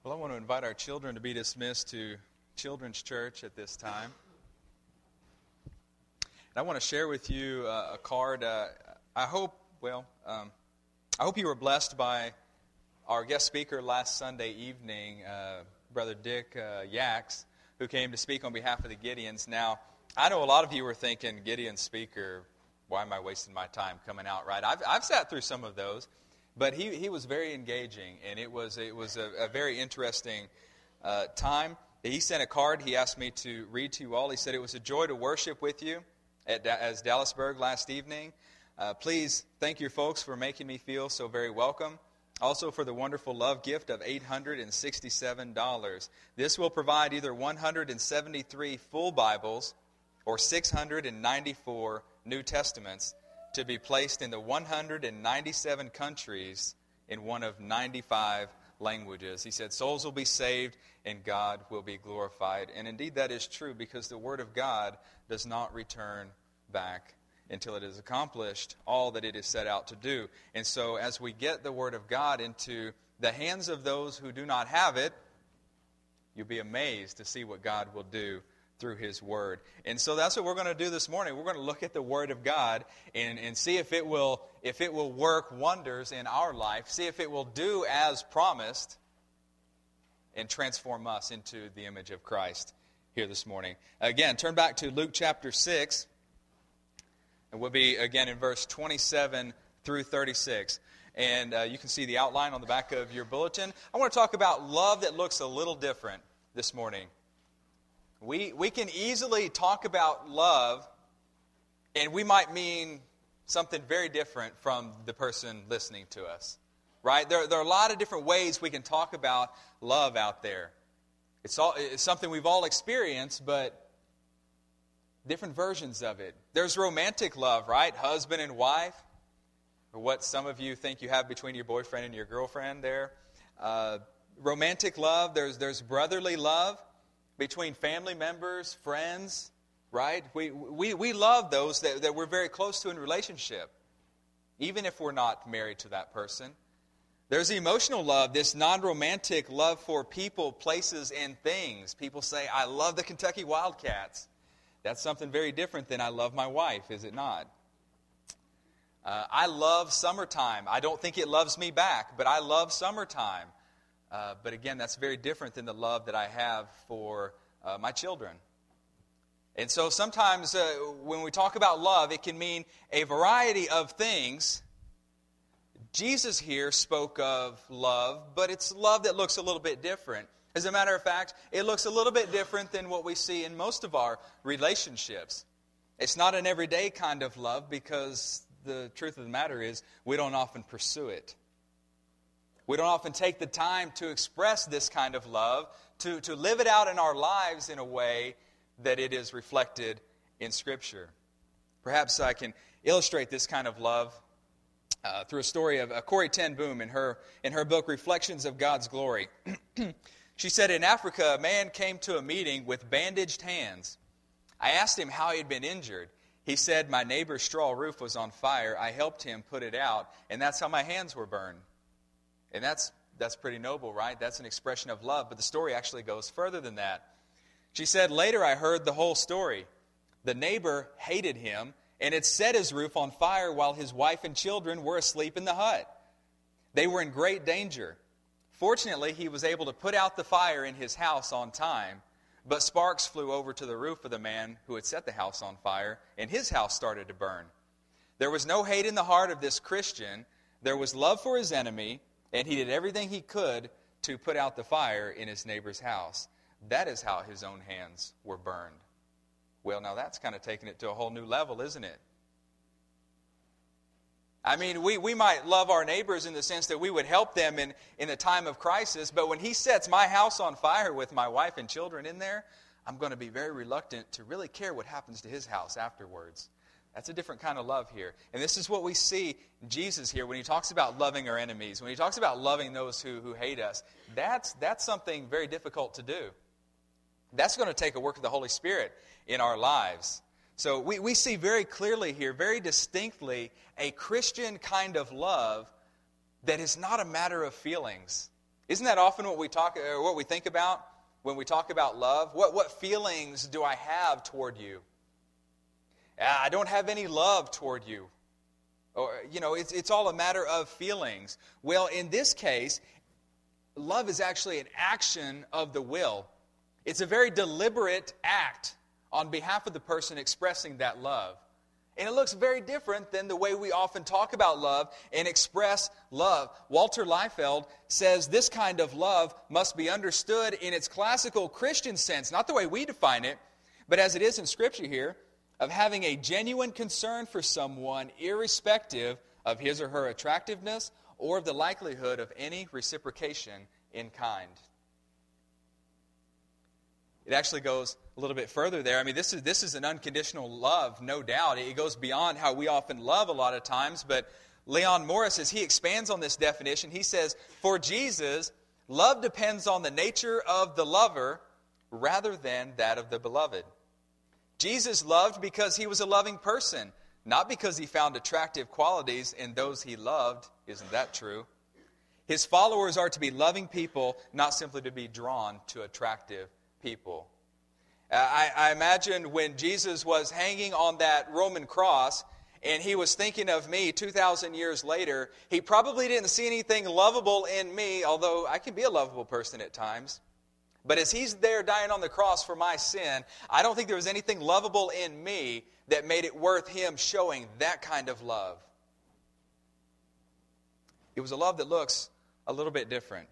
Well, I want to invite our children to be dismissed to Children's Church at this time. And I want to share with you a card. I hope you were blessed by our guest speaker last Sunday evening, Brother Dick Yaks, who came to speak on behalf of the Gideons. Now, I know a lot of you were thinking, Gideon speaker, why am I wasting my time coming out, right? I've sat through some of those. But he was very engaging, and it was a very interesting time. He sent a card he asked me to read to you all. He said, "It was a joy to worship with you as Dallasburg last evening. Please thank your folks for making me feel so very welcome. Also for the wonderful love gift of $867. This will provide either 173 full Bibles or 694 New Testaments to be placed in the 197 countries in one of 95 languages." He said, souls will be saved and God will be glorified. And indeed that is true, because the Word of God does not return back until it has accomplished all that it is set out to do. And so as we get the Word of God into the hands of those who do not have it, you'll be amazed to see what God will do through His Word. And so that's what we're going to do this morning. We're going to look at the Word of God and see if it will work wonders in our life, see if it will do as promised, and transform us into the image of Christ here this morning. Again, turn back to Luke chapter 6, and we'll be again in verse 27 through 36. And you can see the outline on the back of your bulletin. I want to talk about love that looks a little different this morning. We can easily talk about love, and we might mean something very different from the person listening to us, right? There are a lot of different ways we can talk about love out there. It's something we've all experienced, but different versions of it. There's romantic love, right? Husband and wife, or what some of you think you have between your boyfriend and your girlfriend there. Romantic love, there's brotherly love between family members, friends, right? We love those that we're very close to in relationship, even if we're not married to that person. There's emotional love, this non-romantic love for people, places, and things. People say, I love the Kentucky Wildcats. That's something very different than I love my wife, is it not? I love summertime. I don't think it loves me back, but I love summertime. But again, that's very different than the love that I have for my children. And so sometimes when we talk about love, it can mean a variety of things. Jesus here spoke of love, but it's love that looks a little bit different. As a matter of fact, it looks a little bit different than what we see in most of our relationships. It's not an everyday kind of love, because the truth of the matter is we don't often pursue it. We don't often take the time to express this kind of love, to live it out in our lives in a way that it is reflected in Scripture. Perhaps I can illustrate this kind of love through a story of Corrie ten Boom in her book, Reflections of God's Glory. She said, in Africa, a man came to a meeting with bandaged hands. I asked him how he had been injured. He said, my neighbor's straw roof was on fire. I helped him put it out, and that's how my hands were burned. And that's pretty noble, right? That's an expression of love. But the story actually goes further than that. She said, later I heard the whole story. The neighbor hated him and had set his roof on fire while his wife and children were asleep in the hut. They were in great danger. Fortunately, he was able to put out the fire in his house on time, but sparks flew over to the roof of the man who had set the house on fire, and his house started to burn. There was no hate in the heart of this Christian. There was love for his enemy, and he did everything he could to put out the fire in his neighbor's house. That is how his own hands were burned. Well, now that's kind of taking it to a whole new level, isn't it? I mean, we might love our neighbors in the sense that we would help them in a time of crisis, but when he sets my house on fire with my wife and children in there, I'm going to be very reluctant to really care what happens to his house afterwards. That's a different kind of love here. And this is what we see Jesus here when he talks about loving our enemies, when he talks about loving those who hate us. That's something very difficult to do. That's going to take a work of the Holy Spirit in our lives. So we see very clearly here, very distinctly, a Christian kind of love that is not a matter of feelings. Isn't that often what we think about when we talk about love? What feelings do I have toward you? I don't have any love toward you. Or, it's all a matter of feelings. Well, in this case, love is actually an action of the will. It's a very deliberate act on behalf of the person expressing that love. And it looks very different than the way we often talk about love and express love. Walter Liefeld says this kind of love must be understood in its classical Christian sense, not the way we define it, but as it is in Scripture here, of having a genuine concern for someone irrespective of his or her attractiveness or of the likelihood of any reciprocation in kind. It actually goes a little bit further there. I mean, this is an unconditional love, no doubt. It goes beyond how we often love a lot of times. But Leon Morris, as he expands on this definition, he says, for Jesus, love depends on the nature of the lover rather than that of the beloved. Jesus loved because he was a loving person, not because he found attractive qualities in those he loved. Isn't that true? His followers are to be loving people, not simply to be drawn to attractive people. I imagine when Jesus was hanging on that Roman cross and he was thinking of me 2,000 years later, he probably didn't see anything lovable in me, although I can be a lovable person at times. But as he's there dying on the cross for my sin, I don't think there was anything lovable in me that made it worth him showing that kind of love. It was a love that looks a little bit different.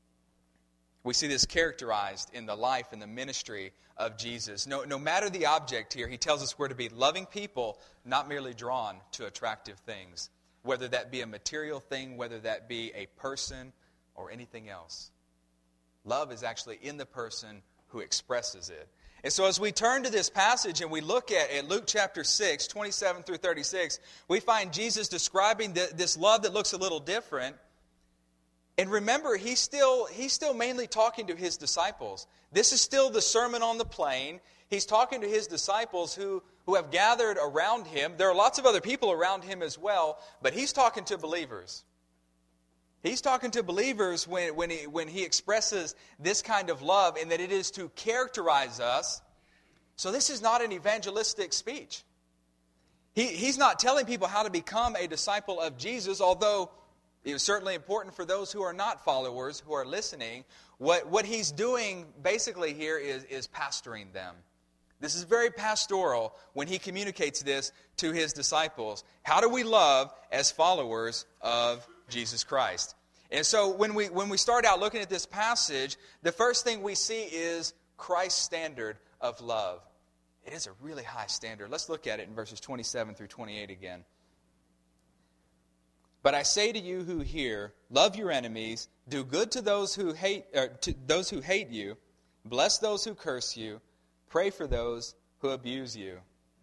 We see this characterized in the life and the ministry of Jesus. No matter the object here, he tells us we're to be loving people, not merely drawn to attractive things, whether that be a material thing, whether that be a person, or anything else. Love is actually in the person who expresses it. And so as we turn to this passage and we look at Luke chapter 6, 27 through 36, we find Jesus describing this love that looks a little different. And remember, he's still mainly talking to his disciples. This is still the Sermon on the Plain. He's talking to his disciples who have gathered around him. There are lots of other people around him as well, but he's talking to believers. He's talking to believers when he expresses this kind of love, and that it is to characterize us. So this is not an evangelistic speech. He's not telling people how to become a disciple of Jesus, although it is certainly important for those who are not followers, who are listening. What he's doing basically here is pastoring them. This is very pastoral when he communicates this to his disciples. How do we love as followers of Jesus Christ? And so when we start out looking at this passage, the first thing we see is Christ's standard of love. It is a really high standard. Let's look at it in verses 27 through 28 again. But I say to you who hear, love your enemies, do good to those who hate you, bless those who curse you, pray for those who abuse you.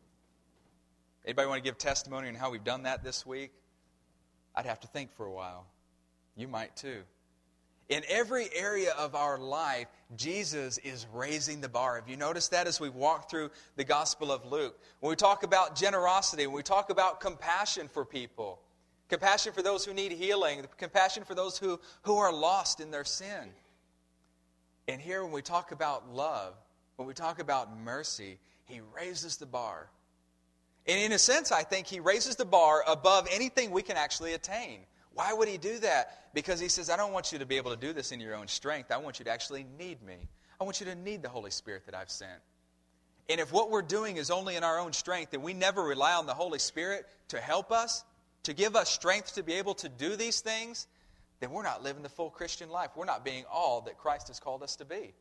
Anybody want to give testimony on how we've done that this week? I'd have to think for a while. You might too. In every area of our life, Jesus is raising the bar. Have you noticed that as we walk through the Gospel of Luke? When we talk about generosity, when we talk about compassion for people, compassion for those who need healing, compassion for those who are lost in their sin. And here when we talk about love, when we talk about mercy, he raises the bar. And in a sense, I think he raises the bar above anything we can actually attain. Why would he do that? Because he says, I don't want you to be able to do this in your own strength. I want you to actually need me. I want you to need the Holy Spirit that I've sent. And if what we're doing is only in our own strength, and we never rely on the Holy Spirit to help us, to give us strength to be able to do these things, then we're not living the full Christian life. We're not being all that Christ has called us to be.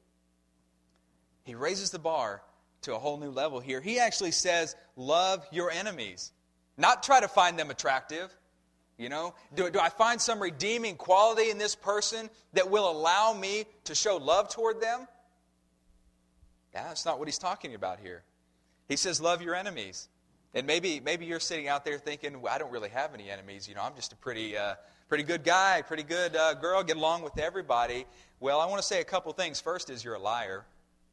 He raises the bar to a whole new level here. He actually says, love your enemies. Not try to find them attractive. You know, do I find some redeeming quality in this person that will allow me to show love toward them? That's not what he's talking about here. He says, love your enemies. And maybe you're sitting out there thinking, well, I don't really have any enemies. You know, I'm just a pretty good guy, pretty good girl, get along with everybody. Well, I want to say a couple things. First is you're a liar.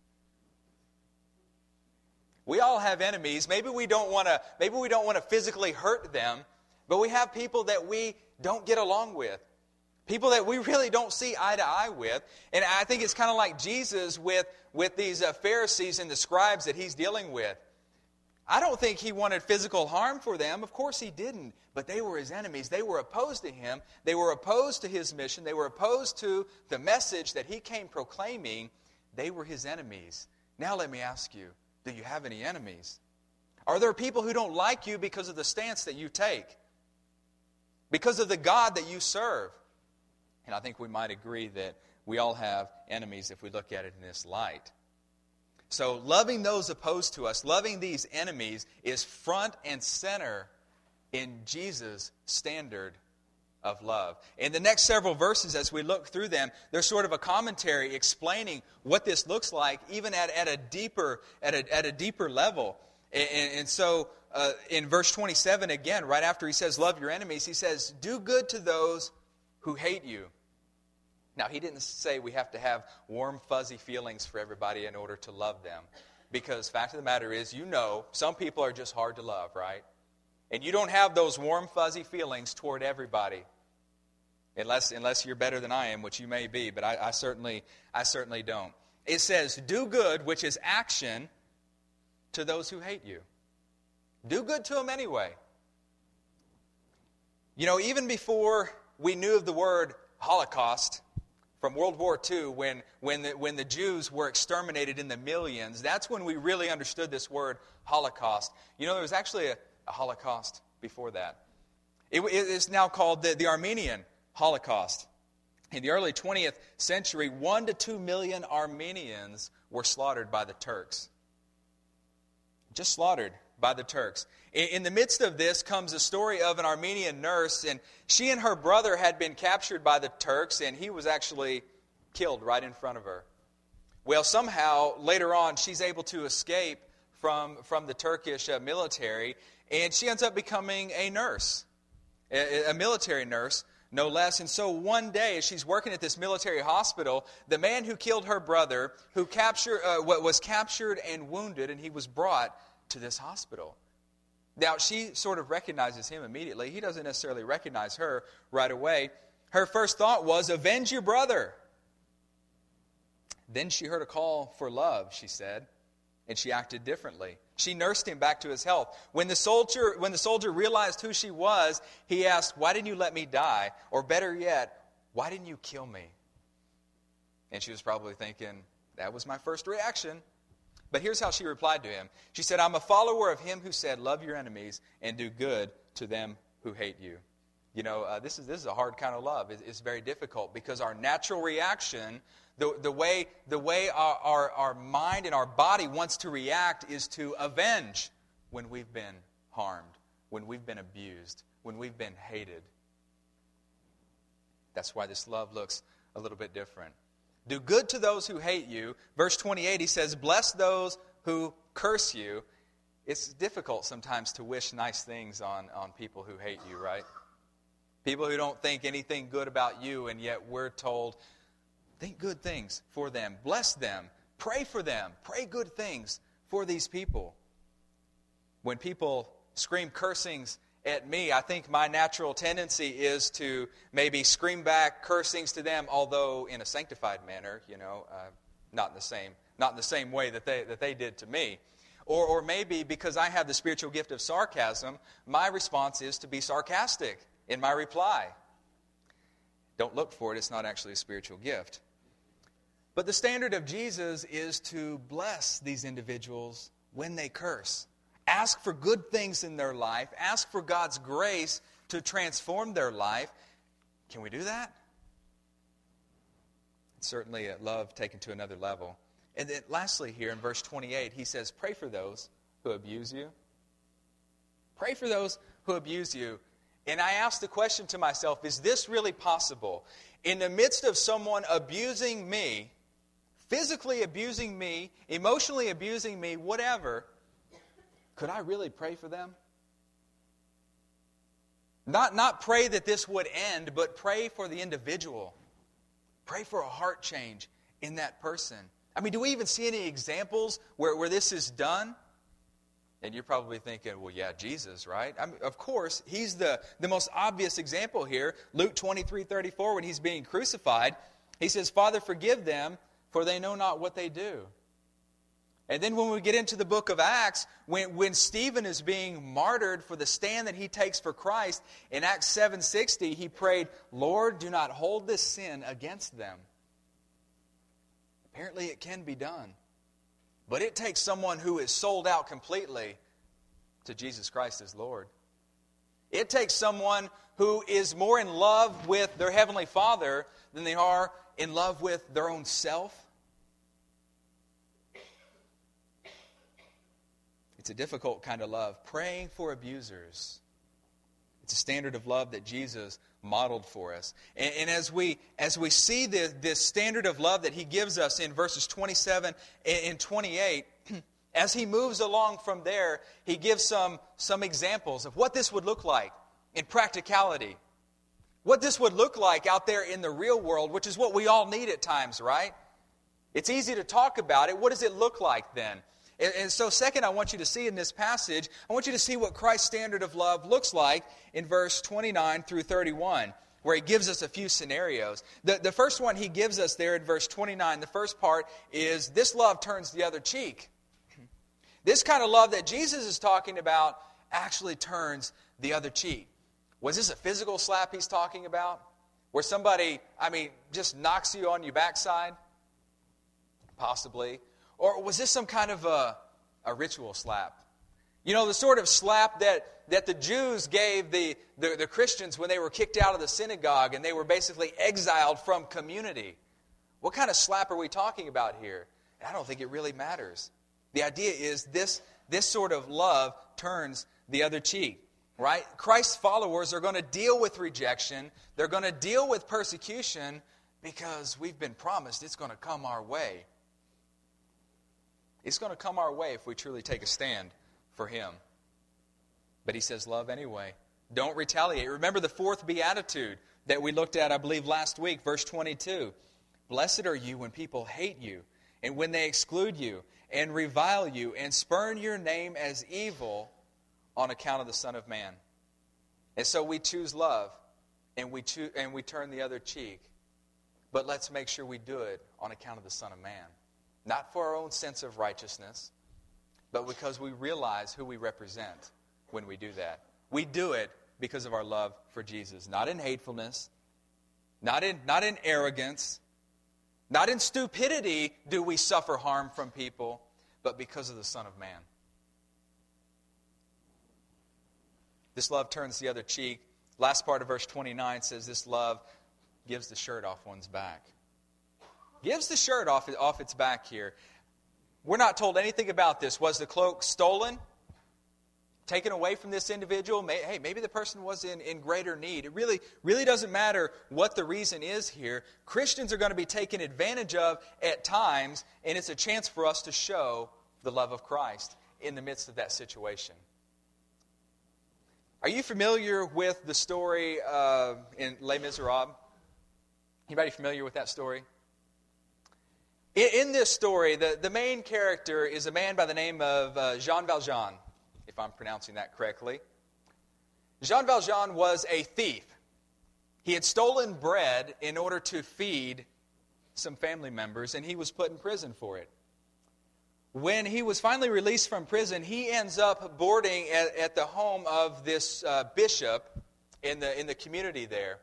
We all have enemies. Maybe we don't want to physically hurt them, but we have people that we don't get along with. People that we really don't see eye to eye with. And I think it's kind of like Jesus with these Pharisees and the scribes that he's dealing with. I don't think he wanted physical harm for them. Of course he didn't. But they were his enemies. They were opposed to him. They were opposed to his mission. They were opposed to the message that he came proclaiming. They were his enemies. Now let me ask you, do you have any enemies? Are there people who don't like you because of the stance that you take? Because of the God that you serve? And I think we might agree that we all have enemies if we look at it in this light. So loving those opposed to us, loving these enemies, is front and center in Jesus' standard of love. In the next several verses, as we look through them, there's sort of a commentary explaining what this looks like, even at a deeper level. And so in verse 27, again, right after he says, love your enemies, he says, do good to those who hate you. Now, he didn't say we have to have warm, fuzzy feelings for everybody in order to love them. Because fact of the matter is, some people are just hard to love, right? And you don't have those warm, fuzzy feelings toward everybody. Unless you're better than I am, which you may be, but I certainly don't. It says, do good, which is action, to those who hate you. Do good to them anyway. Even before we knew of the word Holocaust, from World War II, when the Jews were exterminated in the millions, that's when we really understood this word Holocaust. There was actually a Holocaust before that. It is now called the Armenian Holocaust. In the early 20th century, 1 to 2 million Armenians were slaughtered by the Turks. Just slaughtered by the Turks. In the midst of this comes a story of an Armenian nurse, and she and her brother had been captured by the Turks, and he was actually killed right in front of her. Well, somehow, later on, she's able to escape from the Turkish military, and she ends up becoming a nurse, a military nurse, no less. And so one day, as she's working at this military hospital, the man who killed her brother, who was captured and wounded, and he was brought to this hospital. Now, she sort of recognizes him immediately. He doesn't necessarily recognize her right away. Her first thought was, avenge your brother. Then she heard a call for love, she said, and she acted differently. She nursed him back to his health. When the soldier realized who she was, he asked, why didn't you let me die? Or better yet, why didn't you kill me? And she was probably thinking, that was my first reaction. But here's how she replied to him. She said, I'm a follower of him who said, love your enemies and do good to them who hate you. This is a hard kind of love. It's very difficult because our natural reaction, the way our mind and our body wants to react is to avenge when we've been harmed, when we've been abused, when we've been hated. That's why this love looks a little bit different. Do good to those who hate you. Verse 28, he says, bless those who curse you. It's difficult sometimes to wish nice things on people who hate you, right? People who don't think anything good about you, and yet we're told, think good things for them. Bless them. Pray for them. Pray good things for these people. When people scream cursings at me, I think my natural tendency is to maybe scream back cursings to them, although in a sanctified manner, not in the same way that they did to me. Or maybe because I have the spiritual gift of sarcasm, my response is to be sarcastic in my reply. Don't look for it, it's not actually a spiritual gift. But the standard of Jesus is to bless these individuals when they curse. Ask for good things in their life. Ask for God's grace to transform their life. Can we do that? It's certainly a love taken to another level. And then lastly here in verse 28, he says, pray for those who abuse you. Pray for those who abuse you. And I asked the question to myself, is this really possible? In the midst of someone abusing me, physically abusing me, emotionally abusing me, whatever, could I really pray for them? Not pray that this would end, but pray for the individual. Pray for a heart change in that person. I mean, do we even see any examples where this is done? And you're probably thinking, well, yeah, Jesus, right? I mean, of course, he's the most obvious example here. Luke 23:34, when he's being crucified, he says, Father, forgive them, for they know not what they do. And then when we get into the book of Acts, when Stephen is being martyred for the stand that he takes for Christ, in Acts 7:60, he prayed, Lord, do not hold this sin against them. Apparently it can be done. But it takes someone who is sold out completely to Jesus Christ as Lord. It takes someone who is more in love with their Heavenly Father than they are in love with their own self. It's a difficult kind of love. Praying for abusers. It's a standard of love that Jesus modeled for us. And as we see this standard of love that he gives us in verses 27 and 28, as he moves along from there, he gives some examples of what this would look like in practicality. What this would look like out there in the real world, which is what we all need at times, right? It's easy to talk about it. What does it look like then? And so second, I want you to see in this passage, I want you to see what Christ's standard of love looks like in verse 29 through 31, where he gives us a few scenarios. The first one he gives us there in verse 29, the first part is, this love turns the other cheek. This kind of love that Jesus is talking about actually turns the other cheek. Was this a physical slap he's talking about? Where somebody, just knocks you on your backside? Possibly. Or was this some kind of a ritual slap? You know, the sort of slap that the Jews gave the Christians when they were kicked out of the synagogue and they were basically exiled from community. What kind of slap are we talking about here? I don't think it really matters. The idea is this sort of love turns the other cheek, right? Christ's followers are going to deal with rejection. They're going to deal with persecution because we've been promised it's going to come our way. It's going to come our way if we truly take a stand for him. But he says, love anyway. Don't retaliate. Remember the fourth beatitude that we looked at, I believe, last week, verse 22. Blessed are you when people hate you, and when they exclude you, and revile you, and spurn your name as evil on account of the Son of Man. And so we choose love, and we turn the other cheek. But let's make sure we do it on account of the Son of Man. Not for our own sense of righteousness, but because we realize who we represent when we do that. We do it because of our love for Jesus. Not in hatefulness, not in arrogance, not in stupidity do we suffer harm from people, but because of the Son of Man. This love turns the other cheek. Last part of verse 29 says this love gives the shirt off one's back. Gives the shirt off its back here. We're not told anything about this. Was the cloak stolen? Taken away from this individual? Hey, maybe the person was in greater need. It really doesn't matter what the reason is here. Christians are going to be taken advantage of at times, and it's a chance for us to show the love of Christ in the midst of that situation. Are you familiar with the story in Les Miserables? Anybody familiar with that story? In this story, the main character is a man by the name of Jean Valjean, if I'm pronouncing that correctly. Jean Valjean was a thief. He had stolen bread in order to feed some family members, and he was put in prison for it. When he was finally released from prison, he ends up boarding at the home of this bishop in the community there.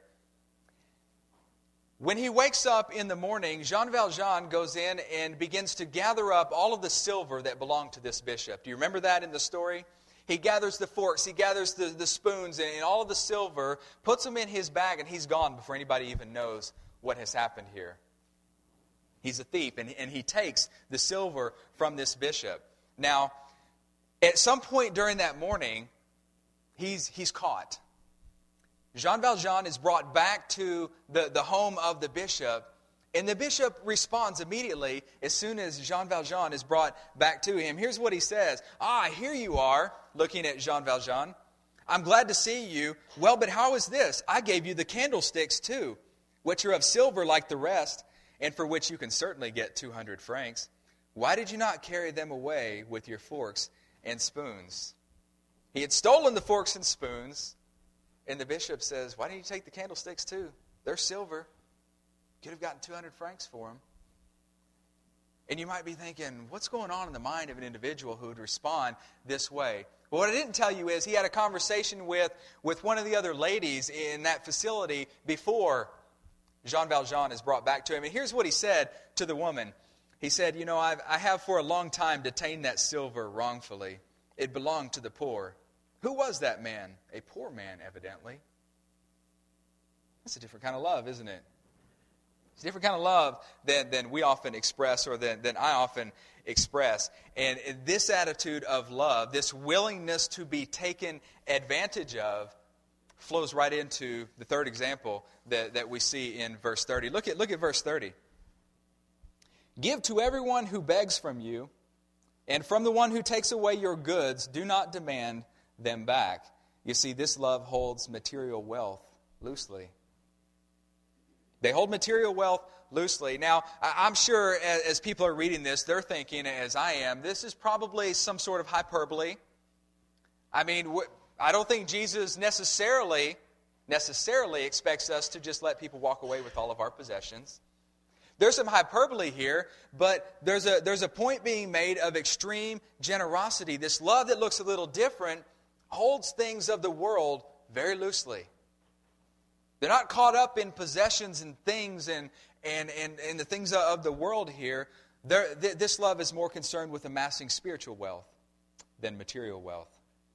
When he wakes up in the morning, Jean Valjean goes in and begins to gather up all of the silver that belonged to this bishop. Do you remember that in the story? He gathers the forks, he gathers the spoons, and all of the silver, puts them in his bag, and he's gone before anybody even knows what has happened here. He's a thief, and he takes the silver from this bishop. Now, at some point during that morning, he's caught. Jean Valjean is brought back to the home of the bishop, and the bishop responds immediately as soon as Jean Valjean is brought back to him. Here's what he says. Here you are, looking at Jean Valjean. I'm glad to see you. Well, but how is this? I gave you the candlesticks too, which are of silver like the rest, and for which you can certainly get 200 francs. Why did you not carry them away with your forks and spoons. He had stolen the forks and spoons, and the bishop says, why didn't you take the candlesticks too? They're silver. Could have gotten 200 francs for them. And you might be thinking, what's going on in the mind of an individual who would respond this way? Well, what I didn't tell you is he had a conversation with one of the other ladies in that facility before Jean Valjean is brought back to him. And here's what he said to the woman. He said, I have for a long time detained that silver wrongfully. It belonged to the poor. Who was that man? A poor man, evidently. That's a different kind of love, isn't it? It's a different kind of love than we often express or than I often express. And this attitude of love, this willingness to be taken advantage of, flows right into the third example that we see in verse 30. Look at verse 30. Give to everyone who begs from you, and from the one who takes away your goods, do not demand them back. You see, this love holds material wealth loosely. They hold material wealth loosely. Now, I'm sure as people are reading this, they're thinking, as I am, this is probably some sort of hyperbole. I mean, I don't think Jesus necessarily expects us to just let people walk away with all of our possessions. There's some hyperbole here, but there's a point being made of extreme generosity. This love that looks a little different holds things of the world very loosely. They're not caught up in possessions and things and the things of the world here. This love is more concerned with amassing spiritual wealth than material wealth.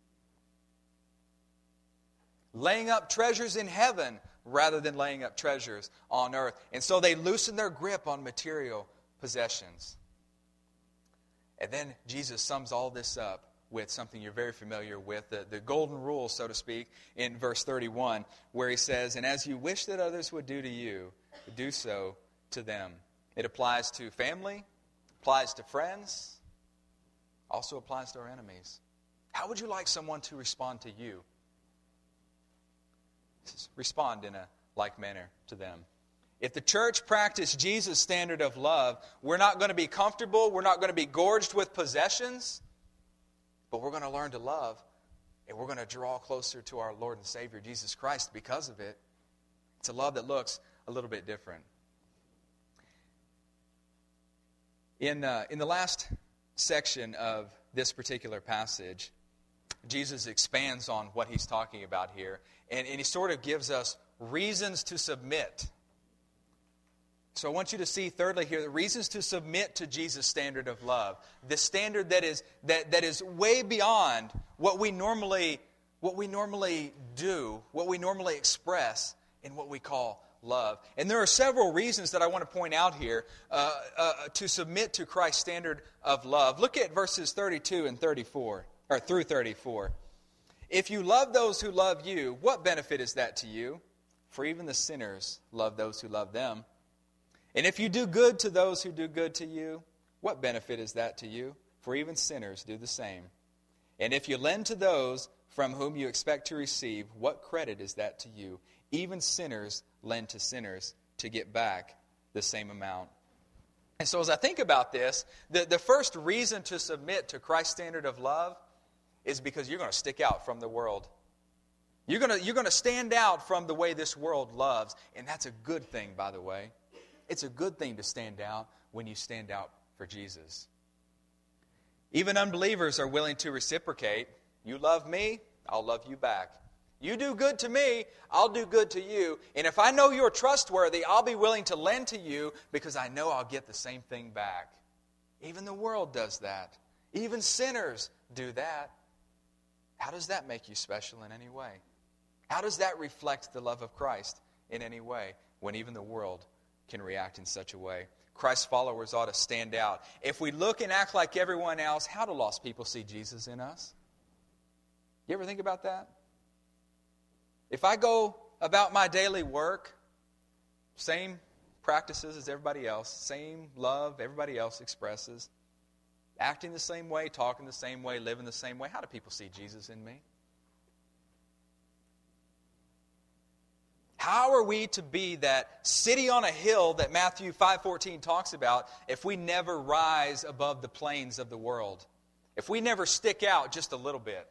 Laying up treasures in heaven rather than laying up treasures on earth. And so they loosen their grip on material possessions. And then Jesus sums all this up with something you're very familiar with, the golden rule, so to speak, in verse 31, where he says, and as you wish that others would do to you, do so to them. It applies to family, applies to friends, also applies to our enemies. How would you like someone to respond to you? Respond in a like manner to them. If the church practiced Jesus' standard of love, we're not going to be comfortable, we're not going to be gorged with possessions, but we're going to learn to love, and we're going to draw closer to our Lord and Savior, Jesus Christ, because of it. It's a love that looks a little bit different. In the last section of this particular passage, Jesus expands on what he's talking about here, and he sort of gives us reasons to submit. So I want you to see, thirdly here, the reasons to submit to Jesus' standard of love. The standard that is way beyond what we normally do, what we normally express in what we call love. And there are several reasons that I want to point out here to submit to Christ's standard of love. Look at verses 32 and 34, or through 34. If you love those who love you, what benefit is that to you? For even the sinners love those who love them. And if you do good to those who do good to you, what benefit is that to you? For even sinners do the same. And if you lend to those from whom you expect to receive, what credit is that to you? Even sinners lend to sinners to get back the same amount. And so as I think about this, the first reason to submit to Christ's standard of love is because you're going to stick out from the world. You're going to stand out from the way this world loves. And that's a good thing, by the way. It's a good thing to stand out when you stand out for Jesus. Even unbelievers are willing to reciprocate. You love me, I'll love you back. You do good to me, I'll do good to you. And if I know you're trustworthy, I'll be willing to lend to you because I know I'll get the same thing back. Even the world does that. Even sinners do that. How does that make you special in any way? How does that reflect the love of Christ in any way when even the world can react in such a way? Christ's followers ought to stand out. If we look and act like everyone else, how do lost people see Jesus in us? You ever think about that? If I go about my daily work, same practices as everybody else, same love everybody else expresses, acting the same way, talking the same way, living the same way, how do people see Jesus in me? How are we to be that city on a hill that Matthew 5:14 talks about if we never rise above the plains of the world? if we never stick out just a little bit,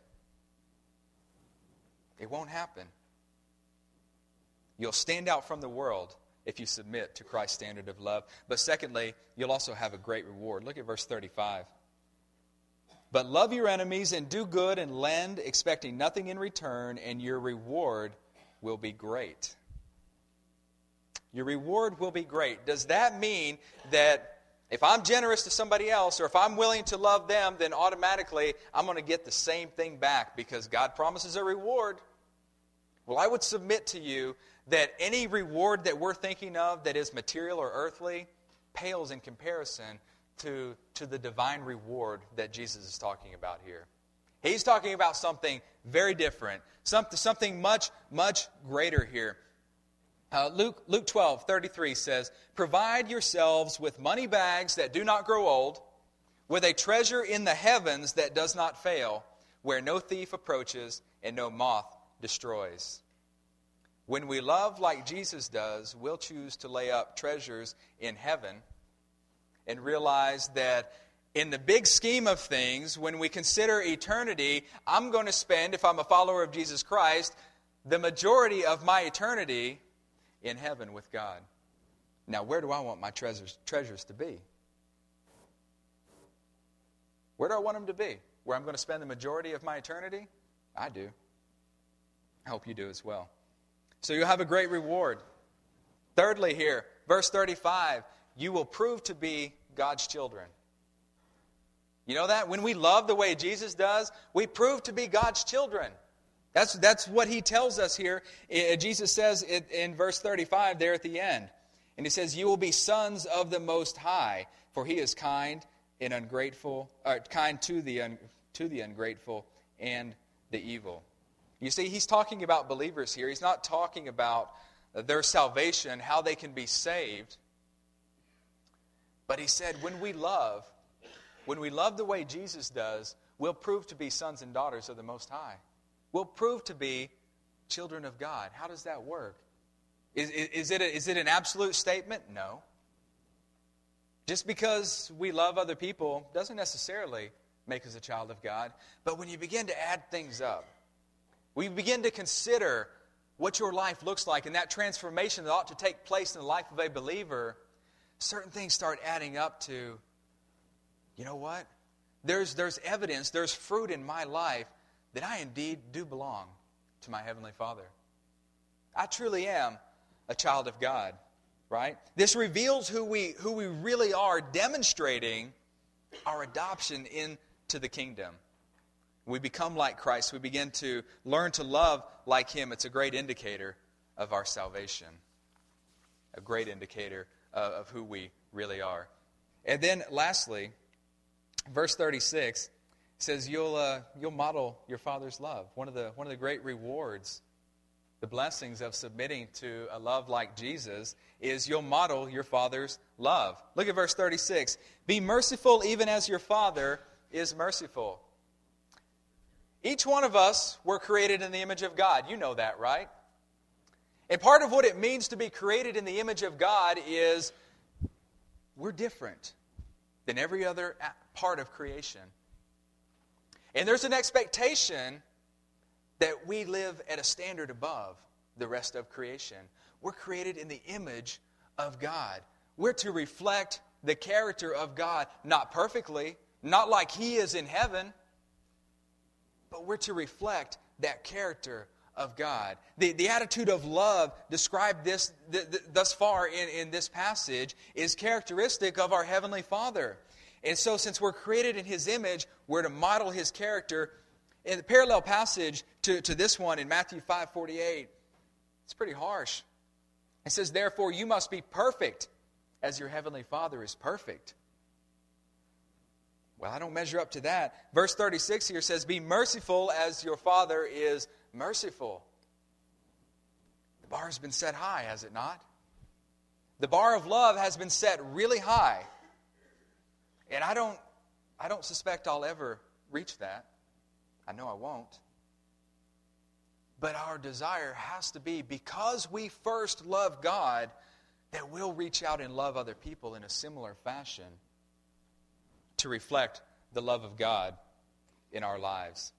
it won't happen. You'll stand out from the world if you submit to Christ's standard of love. But secondly, you'll also have a great reward. Look at verse 35. But love your enemies and do good and lend, expecting nothing in return, and your reward will be great. Your reward will be great. Does that mean that if I'm generous to somebody else, or if I'm willing to love them, then automatically I'm going to get the same thing back because God promises a reward? Well, I would submit to you that any reward that we're thinking of that is material or earthly pales in comparison to the divine reward that Jesus is talking about here. He's talking about something very different, something much, much greater here. Luke 12:33 says, "Provide yourselves with money bags that do not grow old, with a treasure in the heavens that does not fail, where no thief approaches and no moth destroys." When we love like Jesus does, we'll choose to lay up treasures in heaven and realize that in the big scheme of things, when we consider eternity, I'm going to spend, if I'm a follower of Jesus Christ, the majority of my eternity in heaven with God. Now, where do I want my treasures to be? Where do I want them to be? Where I'm going to spend the majority of my eternity? I do. I hope you do as well. So you'll have a great reward. Thirdly here, verse 35, you will prove to be God's children. You know that? When we love the way Jesus does, we prove to be God's children. That's what he tells us here. Jesus says in verse 35 there at the end. And he says, "You will be sons of the Most High, for he is kind and ungrateful, kind to the ungrateful and the evil." You see, he's talking about believers here. He's not talking about their salvation, how they can be saved. But he said, when we love the way Jesus does, we'll prove to be sons and daughters of the Most High. We'll prove to be children of God. How does that work? Is it an absolute statement? No. Just because we love other people doesn't necessarily make us a child of God. But when you begin to add things up, we begin to consider what your life looks like and that transformation that ought to take place in the life of a believer, certain things start adding up to, you know what? There's evidence, there's fruit in my life that I indeed do belong to my Heavenly Father. I truly am a child of God, right? This reveals who we really are, demonstrating our adoption into the kingdom. We become like Christ. We begin to learn to love like Him. It's a great indicator of our salvation, a great indicator of who we really are. And then lastly, verse 36 says you'll model your Father's love. One of the great rewards, the blessings of submitting to a love like Jesus, is you'll model your Father's love. Look at verse 36. "Be merciful even as your Father is merciful." Each one of us were created in the image of God. You know that, right? And part of what it means to be created in the image of God is we're different than every other part of creation. And there's an expectation that we live at a standard above the rest of creation. We're created in the image of God. We're to reflect the character of God, not perfectly, not like He is in heaven, but we're to reflect that character of God. The attitude of love described thus far in this passage is characteristic of our Heavenly Father. And so since we're created in His image, we're to model His character. In the parallel passage to this one in Matthew 5:48, it's pretty harsh. It says, "Therefore you must be perfect as your Heavenly Father is perfect." Well, I don't measure up to that. Verse 36 here says, "Be merciful as your Father is merciful." The bar has been set high, has it not? The bar of love has been set really high. And I don't suspect I'll ever reach that. I know I won't. But our desire has to be, because we first love God, that we'll reach out and love other people in a similar fashion to reflect the love of God in our lives.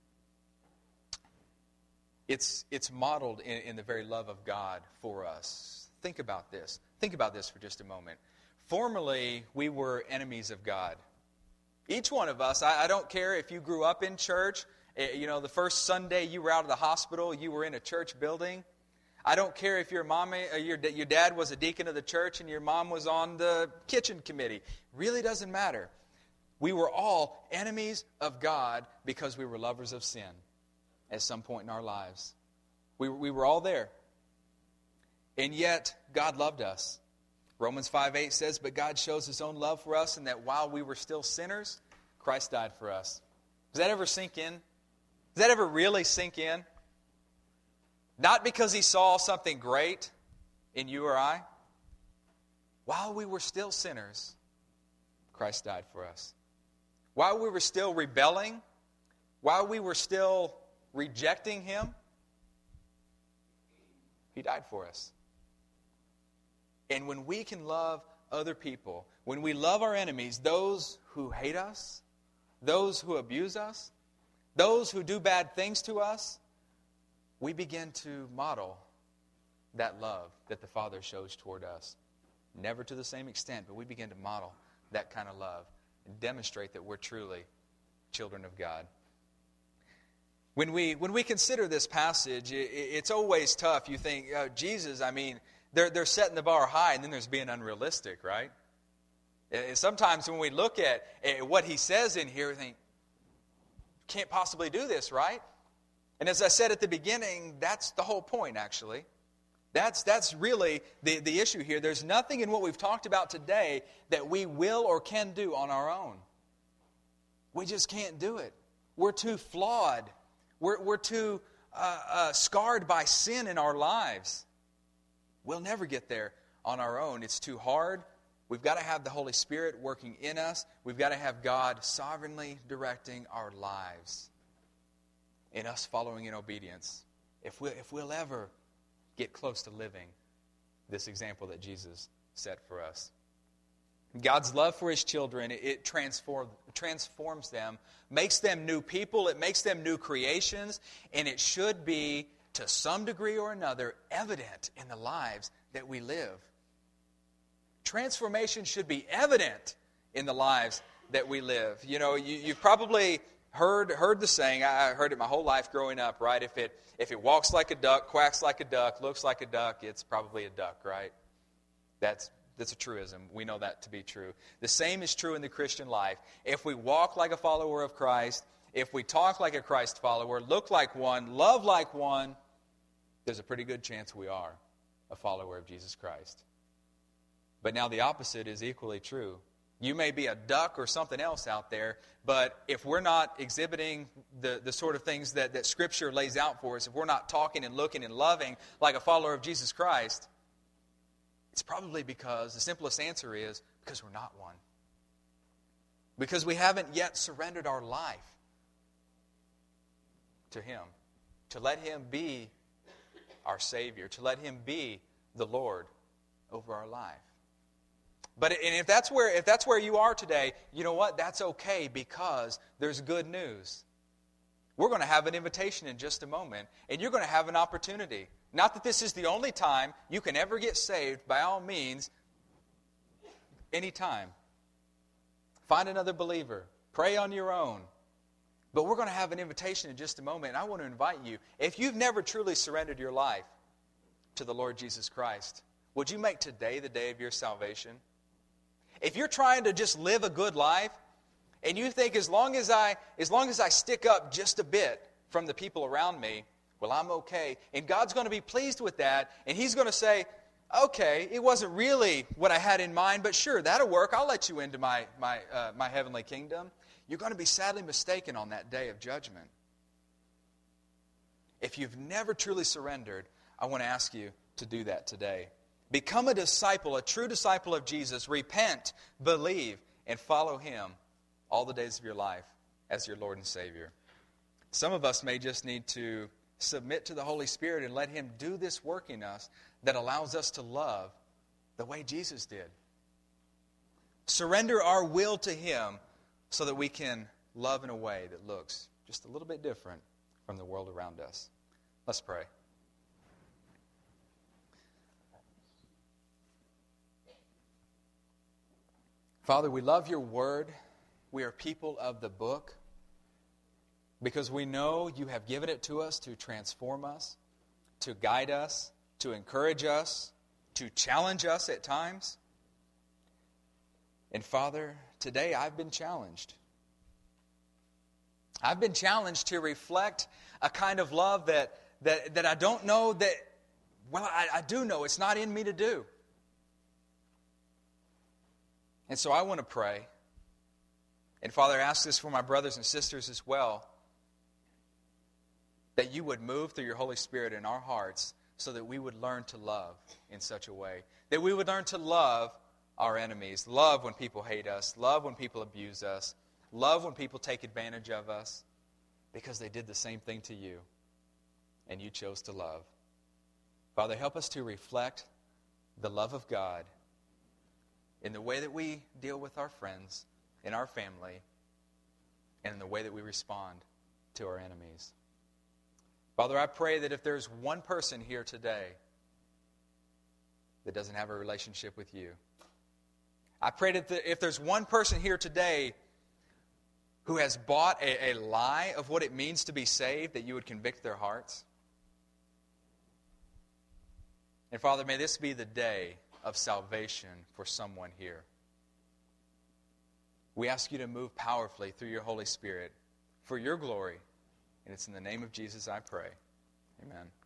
It's modeled in the very love of God for us. Think about this. Think about this for just a moment. Formerly, we were enemies of God. Each one of us, I don't care if you grew up in church, the first Sunday you were out of the hospital, you were in a church building. I don't care if your dad was a deacon of the church and your mom was on the kitchen committee. Really doesn't matter. We were all enemies of God because we were lovers of sin at some point in our lives. We were all there. And yet, God loved us. Romans 5:8 says, "But God shows His own love for us in that while we were still sinners, Christ died for us." Does that ever sink in? Does that ever really sink in? Not because He saw something great in you or I. While we were still sinners, Christ died for us. While we were still rebelling, while we were still rejecting Him, He died for us. And when we can love other people, when we love our enemies, those who hate us, those who abuse us, those who do bad things to us, we begin to model that love that the Father shows toward us. Never to the same extent, but we begin to model that kind of love and demonstrate that we're truly children of God. When we consider this passage, it's always tough. You think, Jesus, they're setting the bar high, and then there's being unrealistic, right? Sometimes when we look at what He says in here, we think, can't possibly do this, right? And as I said at the beginning, that's the whole point, actually. That's really the issue here. There's nothing in what we've talked about today that we will or can do on our own. We just can't do it. We're too flawed. We're too scarred by sin in our lives. We'll never get there on our own. It's too hard. We've got to have the Holy Spirit working in us. We've got to have God sovereignly directing our lives and us following in obedience. If we'll ever get close to living this example that Jesus set for us. God's love for His children, it transforms them, makes them new people, it makes them new creations, and it should be, to some degree or another, evident in the lives that we live. Transformation should be evident in the lives that we live. You've probably heard the saying, I heard it my whole life growing up, right? If it walks like a duck, quacks like a duck, looks like a duck, it's probably a duck, right? That's a truism. We know that to be true. The same is true in the Christian life. If we walk like a follower of Christ, if we talk like a Christ follower, look like one, love like one, there's a pretty good chance we are a follower of Jesus Christ. But now the opposite is equally true. You may be a duck or something else out there, but if we're not exhibiting the sort of things that Scripture lays out for us, if we're not talking and looking and loving like a follower of Jesus Christ, it's probably because, the simplest answer is, because we're not one. Because we haven't yet surrendered our life to Him. To let Him be our Savior. To let Him be the Lord over our life. And if that's where you are today, you know what? That's okay, because there's good news. We're going to have an invitation in just a moment, and you're going to have an opportunity. Not that this is the only time you can ever get saved. By all means, anytime. Find another believer. Pray on your own. But we're going to have an invitation in just a moment, and I want to invite you. If you've never truly surrendered your life to the Lord Jesus Christ, would you make today the day of your salvation? If you're trying to just live a good life, and you think as long as I stick up just a bit from the people around me, well, I'm okay. And God's going to be pleased with that, and He's going to say, okay, it wasn't really what I had in mind, but sure, that'll work. I'll let you into my heavenly kingdom. You're going to be sadly mistaken on that day of judgment. If you've never truly surrendered, I want to ask you to do that today. Become a disciple, a true disciple of Jesus. Repent, believe, and follow Him all the days of your life as your Lord and Savior. Some of us may just need to submit to the Holy Spirit and let Him do this work in us that allows us to love the way Jesus did. Surrender our will to Him so that we can love in a way that looks just a little bit different from the world around us. Let's pray. Father, we love your word. We are people of the book because we know you have given it to us to transform us, to guide us, to encourage us, to challenge us at times. And Father, today I've been challenged. I've been challenged to reflect a kind of love that I don't know that, well, I do know it's not in me to do. And so I want to pray. And Father, I ask this for my brothers and sisters as well, that you would move through your Holy Spirit in our hearts so that we would learn to love in such a way. That we would learn to love our enemies, love when people hate us, love when people abuse us, love when people take advantage of us, because they did the same thing to you, and you chose to love. Father, help us to reflect the love of God in the way that we deal with our friends, in our family, and in the way that we respond to our enemies. Father, I pray that if there's one person here today that doesn't have a relationship with you, I pray that if there's one person here today who has bought a lie of what it means to be saved, that you would convict their hearts. And Father, may this be the day of salvation for someone here. We ask you to move powerfully through your Holy Spirit for your glory. And it's in the name of Jesus I pray. Amen.